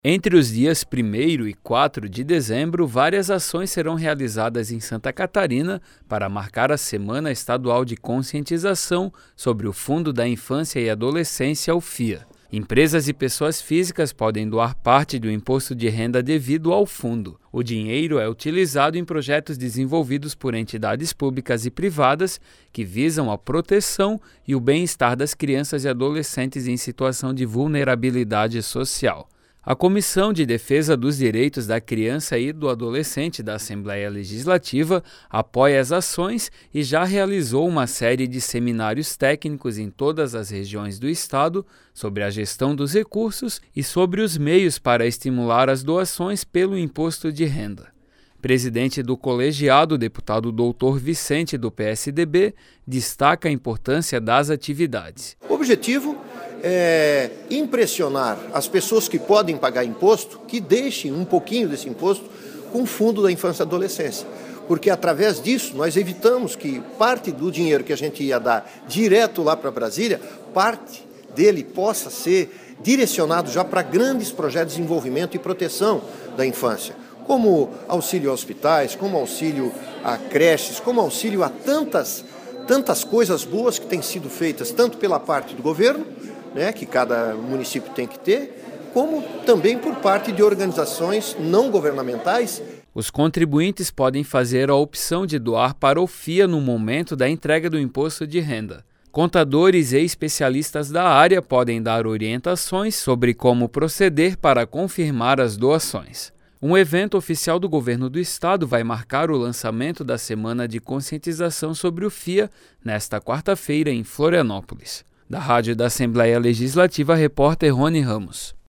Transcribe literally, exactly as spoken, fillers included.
Entre os dias primeiro e quatro de dezembro, várias ações serão realizadas em Santa Catarina para marcar a Semana Estadual de Conscientização sobre o Fundo da Infância e Adolescência, o F I A. Empresas e pessoas físicas podem doar parte do imposto de renda devido ao fundo. O dinheiro é utilizado em projetos desenvolvidos por entidades públicas e privadas que visam a proteção e o bem-estar das crianças e adolescentes em situação de vulnerabilidade social. A Comissão de Defesa dos Direitos da Criança e do Adolescente da Assembleia Legislativa apoia as ações e já realizou uma série de seminários técnicos em todas as regiões do Estado sobre a gestão dos recursos e sobre os meios para estimular as doações pelo imposto de renda. Presidente do colegiado, deputado doutor Vicente, do P S D B, destaca a importância das atividades. O objetivo é impressionar as pessoas que podem pagar imposto, que deixem um pouquinho desse imposto com o Fundo da Infância e Adolescência. Porque através disso nós evitamos que parte do dinheiro que a gente ia dar direto lá para Brasília, parte dele possa ser direcionado já para grandes projetos de desenvolvimento e proteção da infância, como auxílio a hospitais, como auxílio a creches, como auxílio a tantas, tantas coisas boas que têm sido feitas, tanto pela parte do governo, né, que cada município tem que ter, como também por parte de organizações não governamentais. Os contribuintes podem fazer a opção de doar para o F I A no momento da entrega do imposto de renda. Contadores e especialistas da área podem dar orientações sobre como proceder para confirmar as doações. Um evento oficial do governo do estado vai marcar o lançamento da Semana de Conscientização sobre o F I A nesta quarta-feira em Florianópolis. Da Rádio da Assembleia Legislativa, repórter Rony Ramos.